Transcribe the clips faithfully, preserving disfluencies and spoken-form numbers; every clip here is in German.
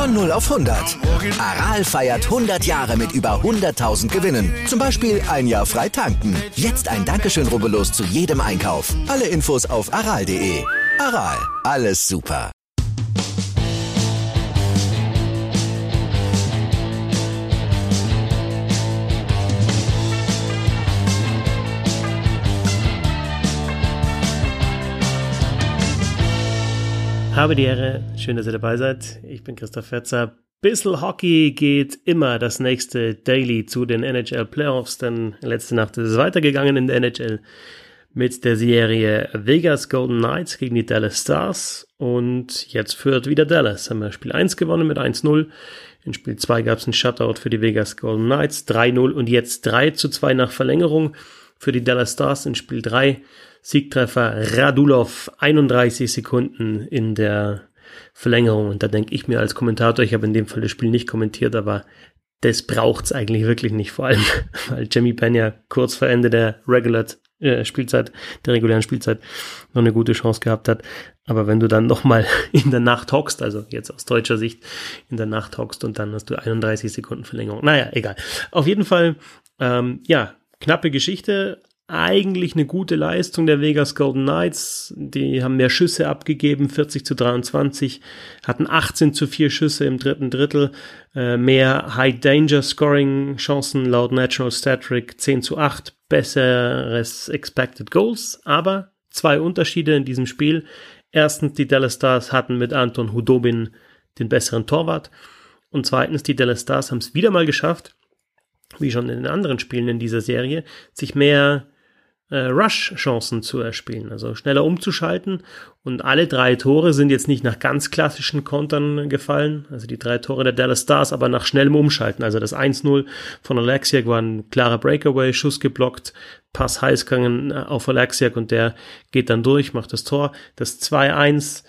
Von null auf hundert. Aral feiert hundert Jahre mit über hunderttausend Gewinnen. Zum Beispiel ein Jahr frei tanken. Jetzt ein Dankeschön, rubbellos zu jedem Einkauf. Alle Infos auf aral punkt de. Aral, alles super. Habe die Ehre, schön, dass ihr dabei seid. Ich bin Christoph Fetzer. Bissl Hockey geht immer das nächste Daily zu den N H L Playoffs, denn letzte Nacht ist es weitergegangen in der N H L mit der Serie Vegas Golden Knights gegen die Dallas Stars und jetzt führt wieder Dallas. Haben wir Spiel eins gewonnen mit eins null. In Spiel zwei gab es einen Shutout für die Vegas Golden Knights, drei null und jetzt drei zu zwei nach Verlängerung für die Dallas Stars in Spiel drei. Siegtreffer Radulov, einunddreißig Sekunden in der Verlängerung. Und da denke ich mir als Kommentator, ich habe in dem Fall das Spiel nicht kommentiert, aber das braucht's eigentlich wirklich nicht. Vor allem, weil Jamie Benn ja kurz vor Ende der Regular äh, Spielzeit, der regulären Spielzeit, noch eine gute Chance gehabt hat. Aber wenn du dann nochmal in der Nacht hockst, also jetzt aus deutscher Sicht in der Nacht hockst und dann hast du einunddreißig Sekunden Verlängerung. Naja, egal. Auf jeden Fall, ähm, ja, knappe Geschichte. Eigentlich eine gute Leistung der Vegas Golden Knights. Die haben mehr Schüsse abgegeben, vierzig zu dreiundzwanzig, hatten achtzehn zu vier Schüsse im dritten Drittel, äh, mehr High-Danger-Scoring-Chancen laut National Stat Trick, zehn zu acht, besseres Expected Goals, aber zwei Unterschiede in diesem Spiel. Erstens, die Dallas Stars hatten mit Anton Khudobin den besseren Torwart und zweitens, die Dallas Stars haben es wieder mal geschafft, wie schon in den anderen Spielen in dieser Serie, sich mehr äh, Rush-Chancen zu erspielen, also schneller umzuschalten. Und alle drei Tore sind jetzt nicht nach ganz klassischen Kontern gefallen, also die drei Tore der Dallas Stars, aber nach schnellem Umschalten. Also das eins null von Oleksiak war ein klarer Breakaway, Schuss geblockt, Pass Heiskanen auf Oleksiak und der geht dann durch, macht das Tor. Das zwei eins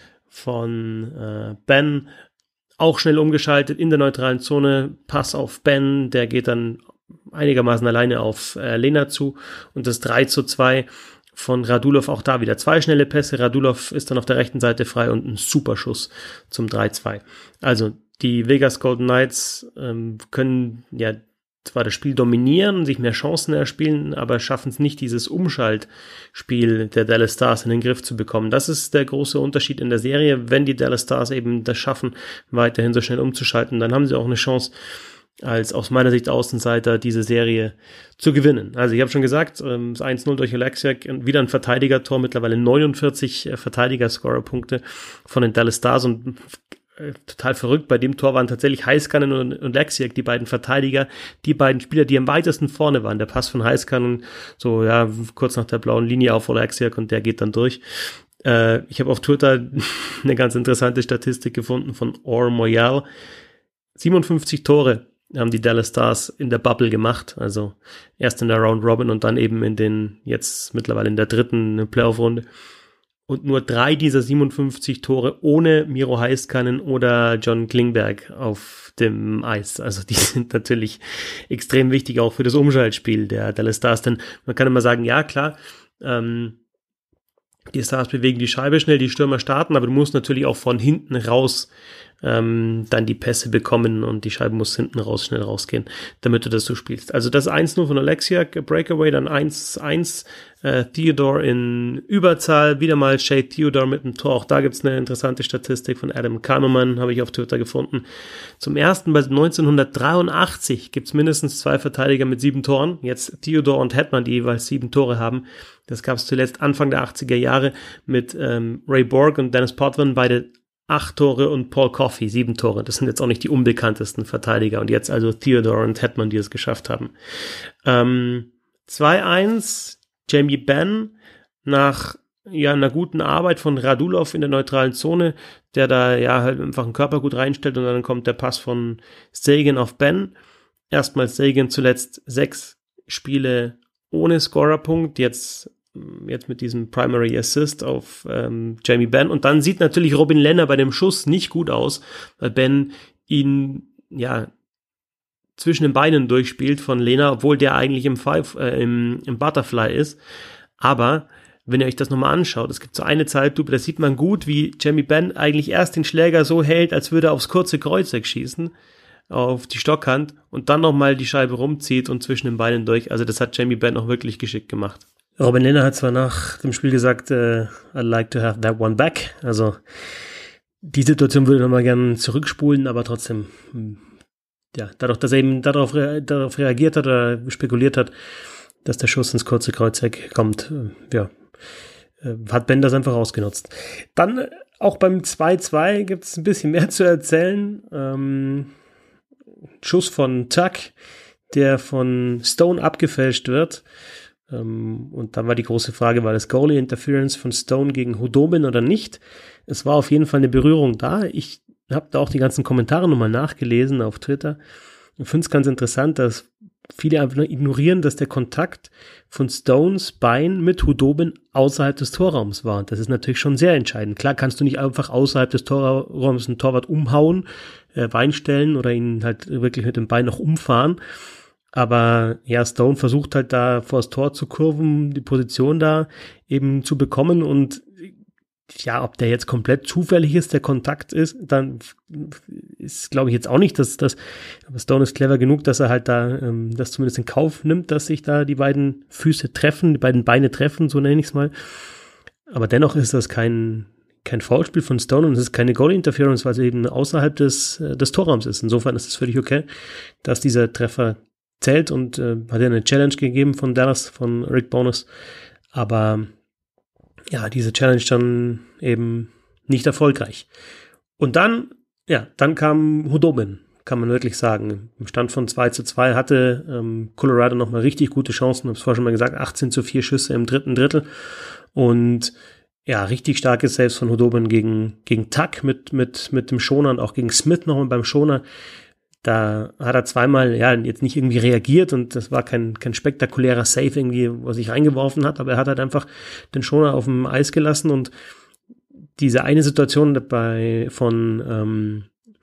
von äh, Ben, auch schnell umgeschaltet in der neutralen Zone, Pass auf Ben, der geht dann einigermaßen alleine auf äh, Lehner zu und das drei zu zwei von Radulov, auch da wieder zwei schnelle Pässe, Radulov ist dann auf der rechten Seite frei und ein super Schuss zum drei zwei. Also die Vegas Golden Knights ähm, können ja zwar das Spiel dominieren, sich mehr Chancen erspielen, aber schaffen es nicht, dieses Umschaltspiel der Dallas Stars in den Griff zu bekommen. Das ist der große Unterschied in der Serie. Wenn die Dallas Stars eben das schaffen, weiterhin so schnell umzuschalten, dann haben sie auch eine Chance, als aus meiner Sicht Außenseiter diese Serie zu gewinnen. Also ich habe schon gesagt, das eins null durch Oleksiak, wieder ein Verteidigertor, mittlerweile neunundvierzig Verteidiger-Scorer-Punkte von den Dallas Stars und total verrückt. Bei dem Tor waren tatsächlich Heiskanen und, und Oleksiak, die beiden Verteidiger, die beiden Spieler, die am weitesten vorne waren. Der Pass von Heiskanen, so ja, kurz nach der blauen Linie auf Oleksiak und der geht dann durch. Äh, ich habe auf Twitter eine ganz interessante Statistik gefunden von Or Moyal. siebenundfünfzig Tore haben die Dallas Stars in der Bubble gemacht, also erst in der Round Robin und dann eben in den, jetzt mittlerweile in der dritten Playoff-Runde. Und nur drei dieser siebenundfünfzig Tore ohne Miro Heiskanen oder John Klingberg auf dem Eis. Also die sind natürlich extrem wichtig auch für das Umschaltspiel der Dallas Stars. Denn man kann immer sagen, ja klar, ähm, die Stars bewegen die Scheibe schnell, die Stürmer starten, aber du musst natürlich auch von hinten raus ähm, dann die Pässe bekommen und die Scheibe muss hinten raus schnell rausgehen, damit du das so spielst. Also das eins null von Oleksiak, Breakaway, dann eins eins, äh, Theodore in Überzahl, wieder mal Shea Theodore mit einem Tor. Auch da gibt's eine interessante Statistik von Adam Kahneman, habe ich auf Twitter gefunden. Zum ersten bei neunzehnhundertdreiundachtzig gibt's mindestens zwei Verteidiger mit sieben Toren. Jetzt Theodore und Hetman, die jeweils sieben Tore haben. Das gab's zuletzt Anfang der achtziger Jahre mit ähm, Ray Borg und Dennis Potvin, beide acht Tore und Paul Coffey, sieben Tore. Das sind jetzt auch nicht die unbekanntesten Verteidiger. Und jetzt also Theodore und Hetman, die es geschafft haben. Ähm, zwei eins, Jamie Benn nach ja einer guten Arbeit von Radulov in der neutralen Zone, der da ja halt einfach einen Körper gut reinstellt und dann kommt der Pass von Seguin auf Benn. Erstmal Seguin, zuletzt sechs Spiele ohne Scorerpunkt, jetzt jetzt mit diesem Primary Assist auf ähm, Jamie Benn. Und dann sieht natürlich Robin Lehner bei dem Schuss nicht gut aus, weil Ben ihn ja zwischen den Beinen durchspielt von Lehner, obwohl der eigentlich im Five, äh, im, im Butterfly ist. Aber wenn ihr euch das nochmal anschaut, es gibt so eine Zeitlupe, da sieht man gut, wie Jamie Benn eigentlich erst den Schläger so hält, als würde er aufs kurze Kreuzeck schießen, auf die Stockhand und dann nochmal die Scheibe rumzieht und zwischen den Beinen durch. Also das hat Jamie Benn auch wirklich geschickt gemacht. Robin Lehner hat zwar nach dem Spiel gesagt, uh, I'd like to have that one back. Also die Situation würde ich nochmal gerne zurückspulen, aber trotzdem, ja, dadurch, dass er eben darauf, darauf reagiert hat oder spekuliert hat, dass der Schuss ins kurze Kreuzeck kommt, ja, hat Ben das einfach ausgenutzt. Dann auch beim zwei zwei gibt es ein bisschen mehr zu erzählen. Ähm, Schuss von Tuck, der von Stone abgefälscht wird. Ähm, und dann war die große Frage, war das Goalie Interference von Stone gegen Khudobin oder nicht? Es war auf jeden Fall eine Berührung da. Ich habe da auch die ganzen Kommentare nochmal nachgelesen auf Twitter. Ich finde es ganz interessant, dass viele einfach nur ignorieren, dass der Kontakt von Stones Bein mit Khudobin außerhalb des Torraums war. Das ist natürlich schon sehr entscheidend. Klar kannst du nicht einfach außerhalb des Torraums einen Torwart umhauen, äh, Bein stellen oder ihn halt wirklich mit dem Bein noch umfahren. Aber ja, Stone versucht halt da vor das Tor zu kurven, die Position da eben zu bekommen und ja, ob der jetzt komplett zufällig ist, der Kontakt ist, dann ist, glaube ich, jetzt auch nicht, dass das, aber Stone ist clever genug, dass er halt da ähm, das zumindest in Kauf nimmt, dass sich da die beiden Füße treffen, die beiden Beine treffen, so nenne ich es mal. Aber dennoch ist das kein kein Foulspiel von Stone und es ist keine Goal-Interference, weil es eben außerhalb des des Torraums ist. Insofern ist es völlig okay, dass dieser Treffer zählt und äh, hat ja eine Challenge gegeben von Dallas, von Rick Bowness, aber ja, diese Challenge dann eben nicht erfolgreich. Und dann, ja, dann kam Khudobin, kann man wirklich sagen. Im Stand von zwei zu zwei hatte ähm, Colorado nochmal richtig gute Chancen, habe es vorher schon mal gesagt, achtzehn zu vier Schüsse im dritten Drittel. Und ja, richtig starke Saves von Khudobin gegen, gegen Tuck mit, mit, mit dem Schoner und auch gegen Smith nochmal beim Schoner. Da hat er zweimal, ja, jetzt nicht irgendwie reagiert und das war kein, kein spektakulärer Save irgendwie, was sich reingeworfen hat, aber er hat halt einfach den Schoner auf dem Eis gelassen und diese eine Situation bei, von, ähm,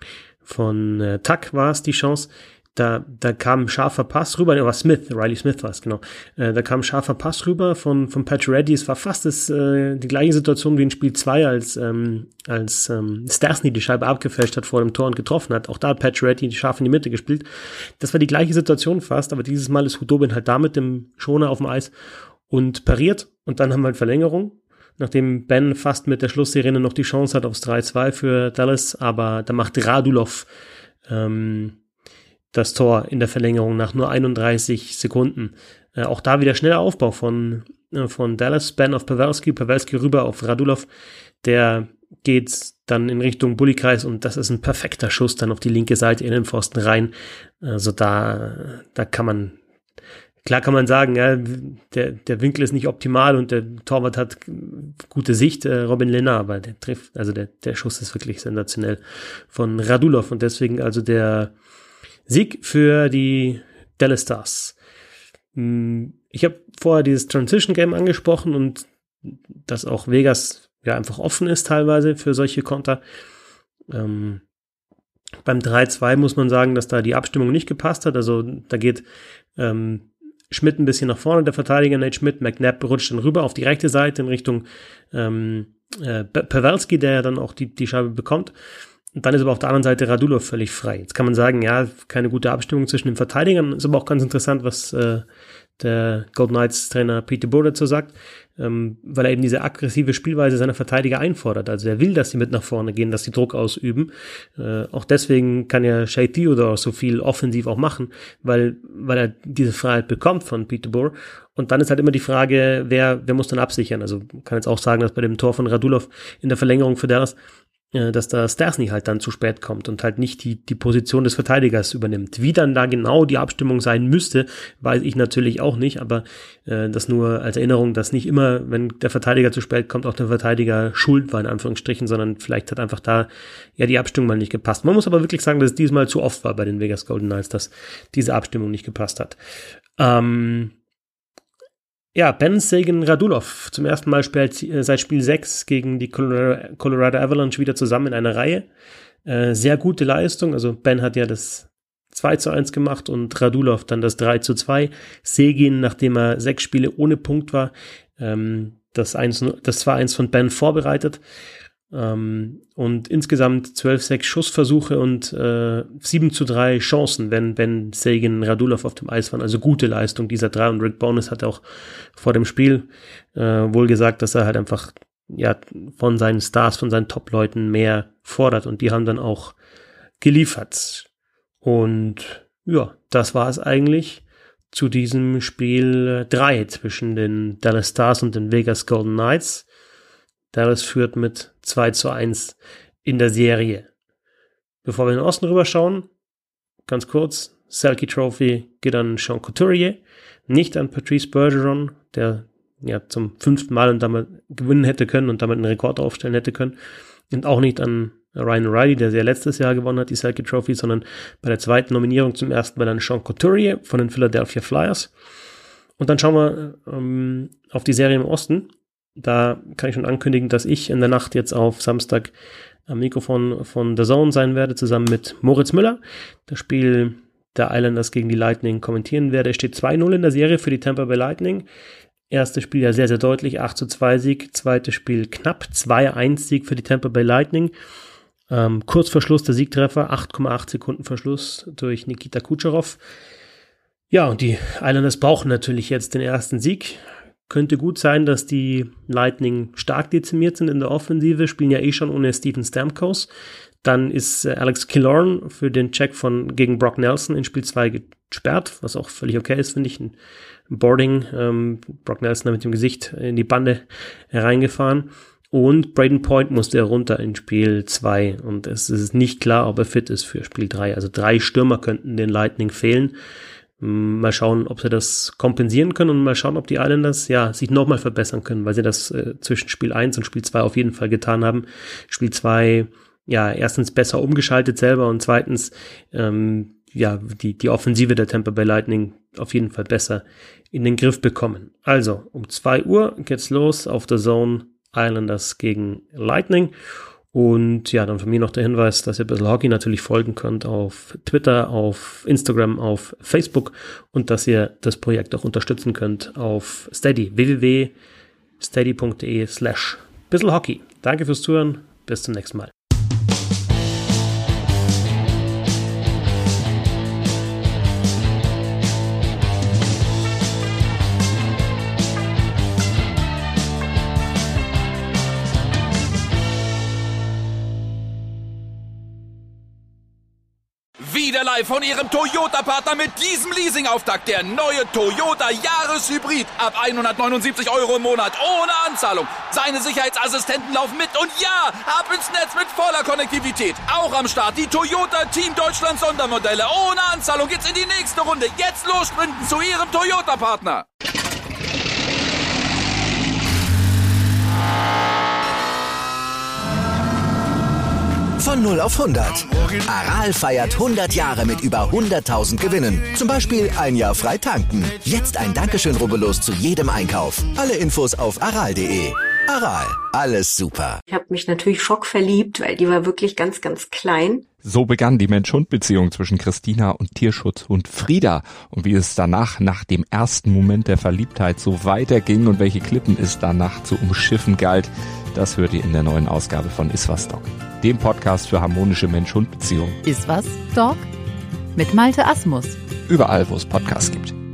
von äh, Tuck war es die Chance, da, da kam ein scharfer Pass rüber, ne, war Smith, Riley Smith war es, genau, äh, da kam ein scharfer Pass rüber von, von Pacioretty, es war fast das, äh, die gleiche Situation wie in Spiel zwei, als, ähm, als ähm, Stastny die Scheibe abgefälscht hat vor dem Tor und getroffen hat, auch da hat Pacioretty scharf in die Mitte gespielt, das war die gleiche Situation fast, aber dieses Mal ist Khudobin halt da mit dem Schoner auf dem Eis und pariert und dann haben wir halt Verlängerung, nachdem Ben fast mit der Schlusssirene noch die Chance hat aufs drei zwei für Dallas, aber da macht Radulov ähm, das Tor in der Verlängerung nach nur einunddreißig Sekunden. Äh, auch da wieder schneller Aufbau von, äh, von Dallas, Ben auf Pavelski, Pavelski rüber auf Radulov, der geht dann in Richtung Bullykreis und das ist ein perfekter Schuss dann auf die linke Seite in den Pfosten rein. Also da, da kann man, klar kann man sagen, ja, der, der Winkel ist nicht optimal und der Torwart hat gute Sicht, äh, Robin Lehner, aber der trifft, also der, der Schuss ist wirklich sensationell von Radulov und deswegen also der Sieg für die Dallas Stars. Ich habe vorher dieses Transition Game angesprochen und dass auch Vegas ja einfach offen ist teilweise für solche Konter. Ähm, beim drei zwei muss man sagen, dass da die Abstimmung nicht gepasst hat. Also da geht ähm, Schmidt ein bisschen nach vorne, der Verteidiger Nate Schmidt, McNabb rutscht dann rüber auf die rechte Seite in Richtung ähm, äh, Pavelski, der dann auch die, die Scheibe bekommt. Und dann ist aber auf der anderen Seite Radulov völlig frei. Jetzt kann man sagen, ja, keine gute Abstimmung zwischen den Verteidigern. Ist aber auch ganz interessant, was äh, der Golden Knights Trainer Peter Bourque dazu sagt, ähm, weil er eben diese aggressive Spielweise seiner Verteidiger einfordert. Also er will, dass sie mit nach vorne gehen, dass sie Druck ausüben. Äh, auch deswegen kann ja Shea Theodore so viel offensiv auch machen, weil weil er diese Freiheit bekommt von Peter Bourque. Und dann ist halt immer die Frage, wer wer muss dann absichern. Also man kann jetzt auch sagen, dass bei dem Tor von Radulov in der Verlängerung für Dallas dass da Stastny halt dann zu spät kommt und halt nicht die die Position des Verteidigers übernimmt. Wie dann da genau die Abstimmung sein müsste, weiß ich natürlich auch nicht, aber äh, das nur als Erinnerung, dass nicht immer, wenn der Verteidiger zu spät kommt, auch der Verteidiger schuld war, in Anführungsstrichen, sondern vielleicht hat einfach da ja die Abstimmung mal nicht gepasst. Man muss aber wirklich sagen, dass es diesmal zu oft war bei den Vegas Golden Knights, dass diese Abstimmung nicht gepasst hat. Ähm, Ja, Ben Sagan Radulov zum ersten Mal spielt äh, seit Spiel sechs gegen die Colorado, Colorado Avalanche wieder zusammen in einer Reihe. Äh, sehr gute Leistung, also Ben hat ja das zwei zu eins gemacht und Radulov dann das drei zu zwei. Sagan, nachdem er sechs Spiele ohne Punkt war, ähm, das, das zwei eins von Ben vorbereitet. Ähm, und insgesamt zwölf sechs Schussversuche und äh, sieben zu drei Chancen, wenn Ben, Seguin, Radulov auf dem Eis waren. Also gute Leistung dieser drei. Und Rick Bowness hat auch vor dem Spiel äh, wohl gesagt, dass er halt einfach ja von seinen Stars, von seinen Top-Leuten mehr fordert. Und die haben dann auch geliefert. Und ja, das war es eigentlich zu diesem Spiel drei zwischen den Dallas Stars und den Vegas Golden Knights. Dallas führt mit zwei zu eins in der Serie. Bevor wir in den Osten rüberschauen, ganz kurz, Selke Trophy geht an Sean Couturier, nicht an Patrice Bergeron, der ja zum fünften Mal und damit gewinnen hätte können und damit einen Rekord aufstellen hätte können. Und auch nicht an Ryan O'Reilly, der sie ja letztes Jahr gewonnen hat, die Selke Trophy, sondern bei der zweiten Nominierung zum ersten Mal an Sean Couturier von den Philadelphia Flyers. Und dann schauen wir ähm, auf die Serie im Osten. Da kann ich schon ankündigen, dass ich in der Nacht jetzt auf Samstag am Mikrofon von The Zone sein werde, zusammen mit Moritz Müller. Das Spiel der Islanders gegen die Lightning kommentieren werde. Es steht zwei null in der Serie für die Tampa Bay Lightning. Erstes Spiel ja sehr, sehr deutlich, acht zu zwei Sieg. Zweites Spiel knapp, zwei eins Sieg für die Tampa Bay Lightning. Ähm, kurz vor Schluss der Siegtreffer, acht Komma acht Sekunden Verschluss durch Nikita Kucherov. Ja, und die Islanders brauchen natürlich jetzt den ersten Sieg. Könnte gut sein, dass die Lightning stark dezimiert sind in der Offensive, spielen ja eh schon ohne Steven Stamkos. Dann ist äh, Alex Killorn für den Check von gegen Brock Nelson in Spiel zwei gesperrt, was auch völlig okay ist, finde ich. Ein Boarding, ähm, Brock Nelson mit dem Gesicht in die Bande hereingefahren. Und Braden Point musste runter in Spiel zwei. Und es ist nicht klar, ob er fit ist für Spiel drei. Also drei Stürmer könnten den Lightning fehlen. Mal schauen, ob sie das kompensieren können und mal schauen, ob die Islanders ja sich nochmal verbessern können, weil sie das äh, zwischen Spiel eins und Spiel zwei auf jeden Fall getan haben. Spiel zwei, ja, erstens besser umgeschaltet selber und zweitens, ähm, ja, die, die Offensive der Tampa Bay Lightning auf jeden Fall besser in den Griff bekommen. Also, um zwei Uhr geht's los auf der Zone, Islanders gegen Lightning. Und ja, dann von mir noch der Hinweis, dass ihr ein bisschen Hockey natürlich folgen könnt auf Twitter, auf Instagram, auf Facebook und dass ihr das Projekt auch unterstützen könnt auf Steady, w w w punkt steady punkt d e slash bisschen Hockey. Danke fürs Zuhören, bis zum nächsten Mal. Wieder live von Ihrem Toyota-Partner mit diesem Leasing-Auftakt. Der neue Toyota Jahreshybrid. Ab hundertneunundsiebzig Euro im Monat. Ohne Anzahlung. Seine Sicherheitsassistenten laufen mit. Und ja, ab ins Netz mit voller Konnektivität. Auch am Start die Toyota Team Deutschland Sondermodelle. Ohne Anzahlung geht's in die nächste Runde. Jetzt los sprinten zu Ihrem Toyota-Partner. Von null auf hundert. Aral feiert hundert Jahre mit über hunderttausend Gewinnen. Zum Beispiel ein Jahr frei tanken. Jetzt ein Dankeschön, rubbellos zu jedem Einkauf. Alle Infos auf aral punkt de. Aral, alles super. Ich habe mich natürlich schockverliebt, weil die war wirklich ganz, ganz klein. So begann die Mensch-Hund-Beziehung zwischen Christina und Tierschutzhund Frieda. Und wie es danach, nach dem ersten Moment der Verliebtheit, so weiterging und welche Klippen es danach zu umschiffen galt, das hört ihr in der neuen Ausgabe von Iswas Dog, dem Podcast für harmonische Mensch-Hund-Beziehungen. Iswas Dog? Mit Malte Asmus. Überall, wo es Podcasts gibt.